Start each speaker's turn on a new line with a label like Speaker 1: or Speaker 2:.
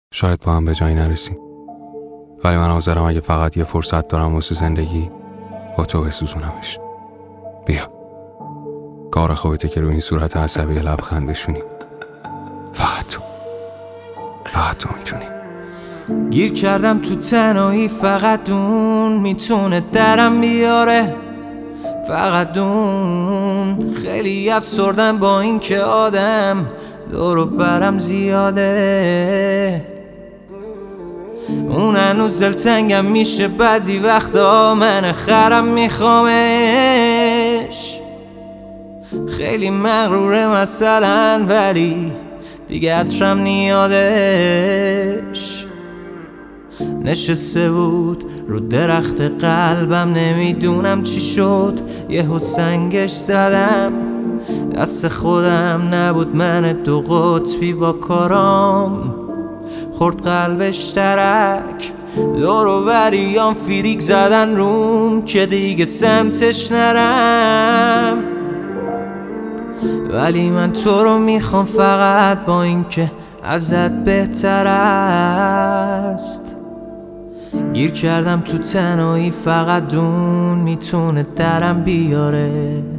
Speaker 1: شاید با هم به جایی نرسیم، ولی من حاضرم اگه فقط یه فرصت دارم واسه زندگی با تو بسوزونمش. بیا، کار خودته که رو این صورت عصبی لبخند بشونی. فقط تو میتونی.
Speaker 2: گیر کردم تو تنهایی، فقط اون میتونه درم بیاره، فقط اون. خیلی افسردم با این که آدم دور و برم زیاده، اون هنوز دلتنگم میشه بعضی وقتا، من خرم میخوامش. خیلی مغروره مثلا، ولی دیگه عطرم نیادش. نشسته بود رو درخت قلبم، نمیدونم چی شد یهو سنگش زدم. دست خودم نبود، من دو قطبی با کارام خورد قلبش ترک. دور و بریام فریک زدن روم که دیگه سمتش نرم، ولی من تو رو میخوام فقط با این که ازت بهتر است. گیر کردم تو تنهایی، فقط اون میتونه درم بیاره.